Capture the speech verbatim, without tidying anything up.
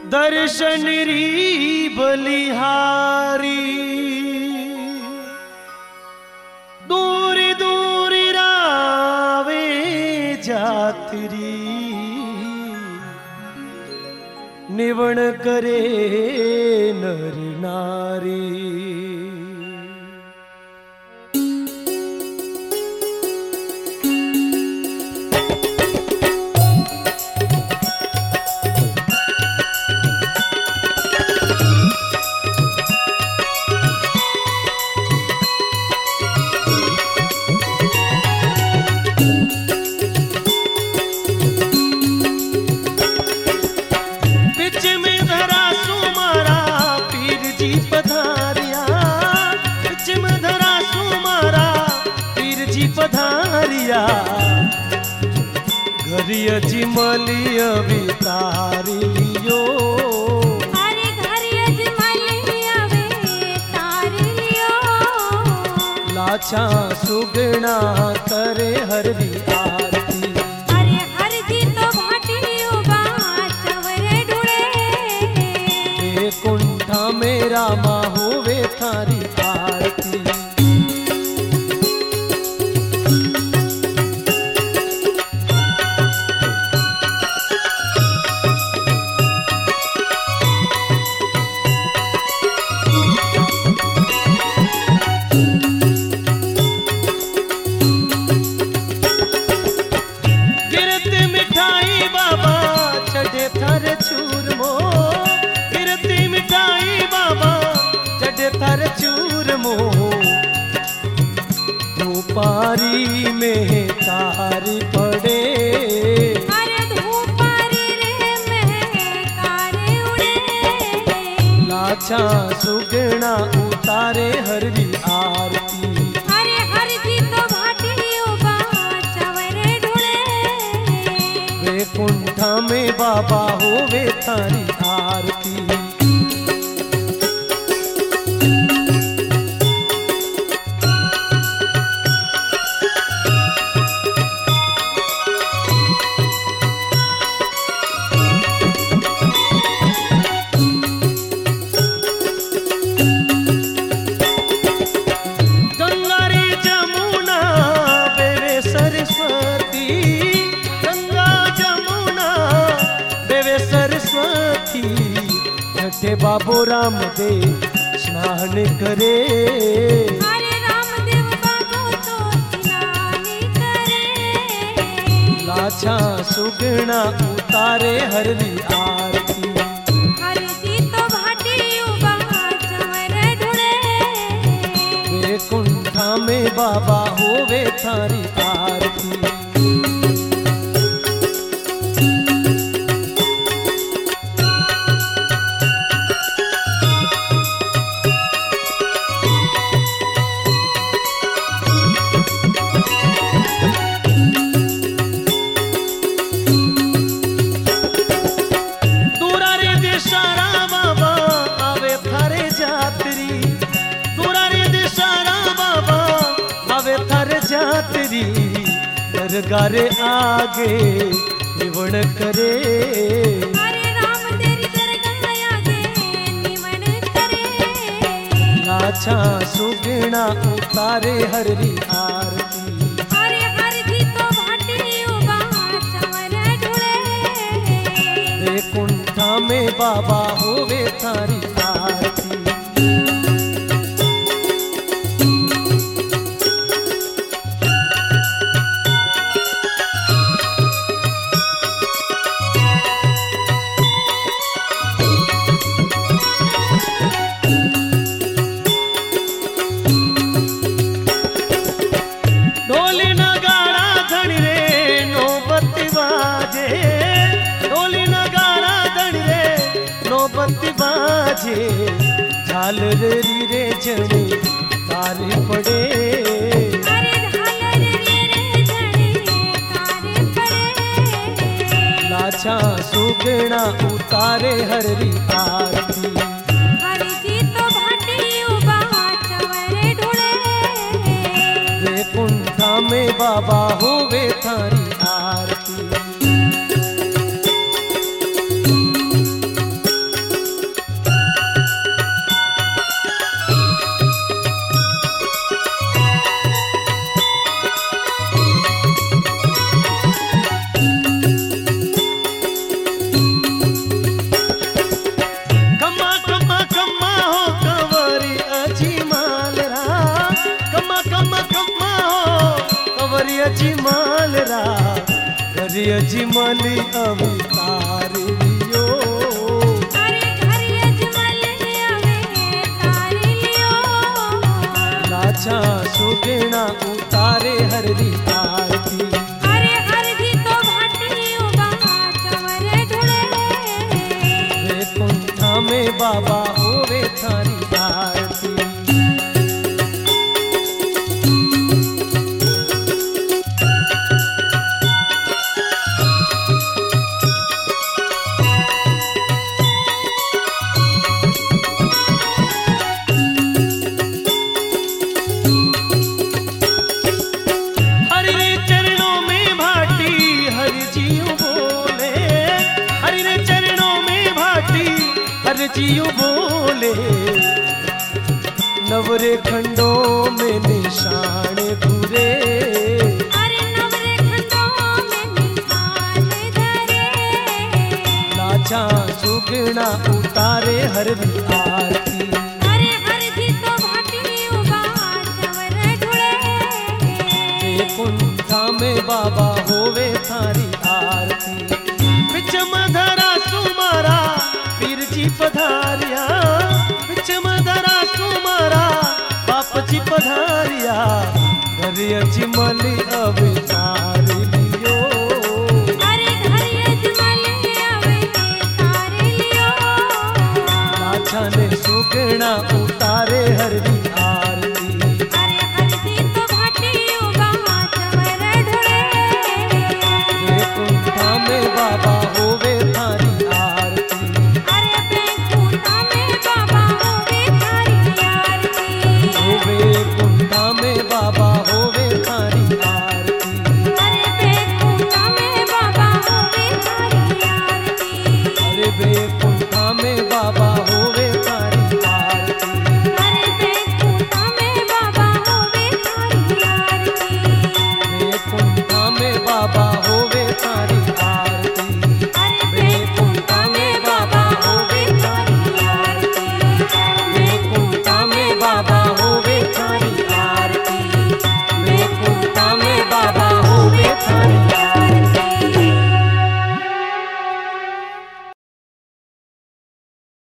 दर्शन री बलिहारी दूर दूर रावे जातरी निवण करे नर नारी। पधारिया घरिया जिमलिय बितारी लियो अरे घरिया जिमलिय बितारी लियो लाछा सुगना करे हरदी आरती। अरे हरदी तो भाटियो बाचवरे ढूंढे ए कुंठा मेरा माँ होवे थारी आरती। चूरमो गिरती मिठाई बाबा चढ़े थर चूरमो धूपारी में तारी पड़े अरे धूपारी रे में तारे उड़े लाछा सुगना उतारे हरदी आरती। अरे हरदी तो भाटियो बाचवरे ढूंढे वैकुंठा में बाबा होवे थारी आरती। गंगा रे जमुना बेवे सरस्वती गंगा जमुना बेवे सरस्वती छठे बाबू राम दे स्नान करे। अरे रामदेव बाबू तो स्नान करे लाछा सुगना उतारे हरदी आरती। हरदी तो भाटियो बाचवरे ढूंढे वैकुंठा में बाबा होवे थारी आरती। जातरी दरगारे आगे निवण करे। अरे राम तेरी दरगाह आगे निवण करे लाछा सुगना उतारे हरदी आरती। अरे हरदी तो भाटियो बाचवरे ढूंढे वैकुंठा में बाबा होवे थारी आरती। ढोली नगाड़ा धनी रे नौबत्ती बाजे ढोली नगाड़ा धनी रे नौबत्ती बाजे झालर री रे जनी तारी पड़े। अरे झालर रे रे जनी तारे पड़े लाछा सुगना उतारे हरदी आरती। हरदी तो भाटियो बाचवरे ढूंढे वैकुंठा में बाबा होवे थारी आरती। घर अजमली अवतार लियो। अरे घर अजमल अवतार लियो। लाचा सुगेणा उतारे हर री आरती। अरे हर जी तो भाटी उबा चवर ढूंढे। वैकुंठा में बाबा होवे थारी आरती। जियो बोले नवरे खंडों में निशान घुरे। अरे नवरे खंडों में निशान धरे। लाचा सुगना उतारे हर आरती। अरे हर जी तो भाटी उबा चवर ढूंढे। वैकुंठा में बाबा होवे थारी आरती। बिचम धरा सुमारा पीर जी पधारिया। बिचम धरा सुमारा बाप जी पधारिया। घर अजमली अवतार लियो। अरे घर अजमल अवतार लियो। लाछा ने सुगना उतारे हर री